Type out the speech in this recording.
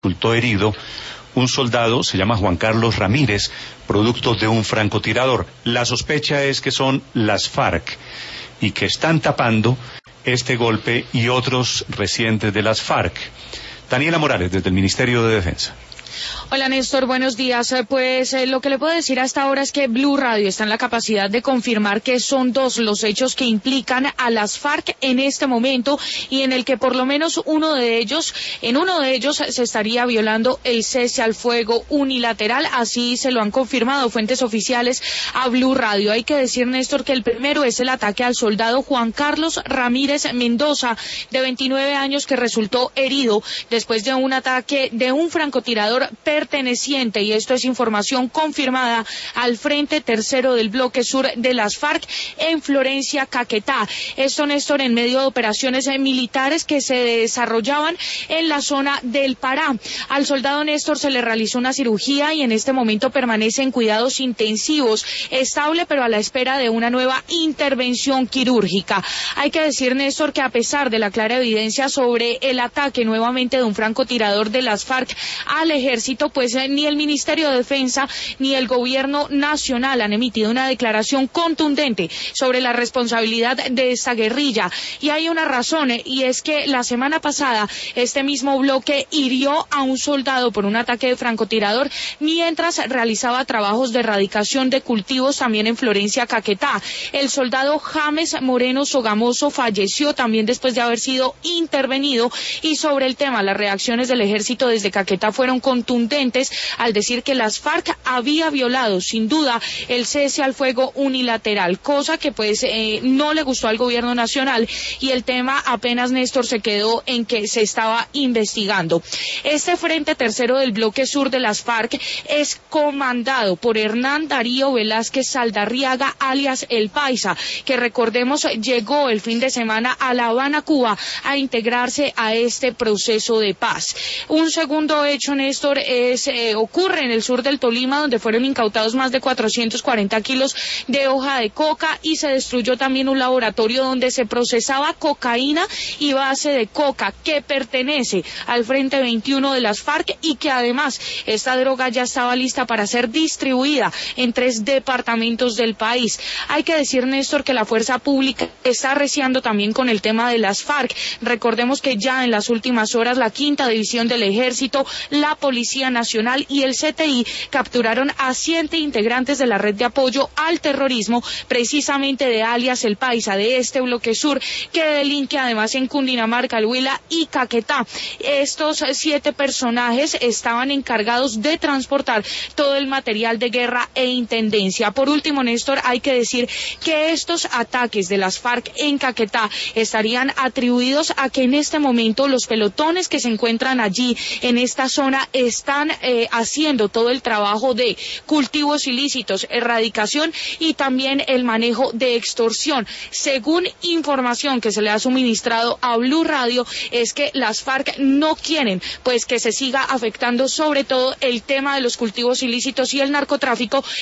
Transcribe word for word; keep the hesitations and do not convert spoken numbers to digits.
resultó herido un soldado, se llama Juan Carlos Ramírez, producto de un francotirador. La sospecha es que son las FARC y que están tapando este golpe y otros recientes de las FARC. Daniela Morales, desde el Ministerio de Defensa. Hola Néstor, buenos días. Pues eh, lo que le puedo decir hasta ahora es que Blue Radio está en la capacidad de confirmar que son dos los hechos que implican a las FARC en este momento y en el que por lo menos uno de ellos, en uno de ellos se estaría violando el cese al fuego unilateral, así se lo han confirmado fuentes oficiales a Blue Radio. Hay que decir, Néstor, que el primero es el ataque al soldado Juan Carlos Ramírez Mendoza, de veintinueve años, que resultó herido después de un ataque de un francotirador perteneciente, y esto es información confirmada, al Frente Tercero del Bloque Sur de las FARC en Florencia, Caquetá. Esto, Néstor, en medio de operaciones militares que se desarrollaban en la zona del Pará. Al soldado Néstor se le realizó una cirugía y en este momento permanece en cuidados intensivos, estable pero a la espera de una nueva intervención quirúrgica. Hay que decir, Néstor, que a pesar de la clara evidencia sobre el ataque nuevamente de un francotirador de las FARC al ejército, pues eh, ni el Ministerio de Defensa ni el Gobierno Nacional han emitido una declaración contundente sobre la responsabilidad de esta guerrilla. Y hay una razón, eh, y es que la semana pasada este mismo bloque hirió a un soldado por un ataque de francotirador mientras realizaba trabajos de erradicación de cultivos también en Florencia, Caquetá. El soldado James Moreno Sogamoso falleció también después de haber sido intervenido, y sobre el tema las reacciones del ejército desde Caquetá fueron contundentes al decir que las FARC había violado sin duda el cese al fuego unilateral, cosa que pues eh, no le gustó al gobierno nacional, y el tema apenas, Néstor, se quedó en que se estaba investigando. Este Frente Tercero del Bloque Sur de las FARC es comandado por Hernán Darío Velázquez Saldarriaga, alias El Paisa, que recordemos llegó el fin de semana a La Habana, Cuba, a integrarse a este proceso de paz. Un segundo hecho, Néstor, es, eh, ocurre en el sur del Tolima, donde fueron incautados más de cuatrocientos cuarenta kilos de hoja de coca y se destruyó también un laboratorio donde se procesaba cocaína y base de coca que pertenece al Frente veintiuno de las FARC, y que además esta droga ya estaba lista para ser distribuida en tres departamentos del país. Hay que decir, Néstor, que la fuerza pública está arreciando también con el tema de las FARC. Recordemos que ya en las últimas horas la Quinta División del Ejército, la Policía Nacional y el C T I capturaron a siete integrantes de la red de apoyo al terrorismo, precisamente de alias El Paisa, de este bloque sur, que delinque además en Cundinamarca, el Huila y Caquetá. Estos siete personajes estaban encargados de transportar todo el material de guerra e intendencia. Por último, Néstor, hay que decir que estos ataques de las FARC en Caquetá estarían atribuidos a que en este momento los pelotones que se encuentran allí en esta zona están eh, haciendo todo el trabajo de cultivos ilícitos, erradicación y también el manejo de extorsión. Según información que se le ha suministrado a Blue Radio, es que las FARC no quieren pues que se siga afectando sobre todo el tema de los cultivos ilícitos y el narcotráfico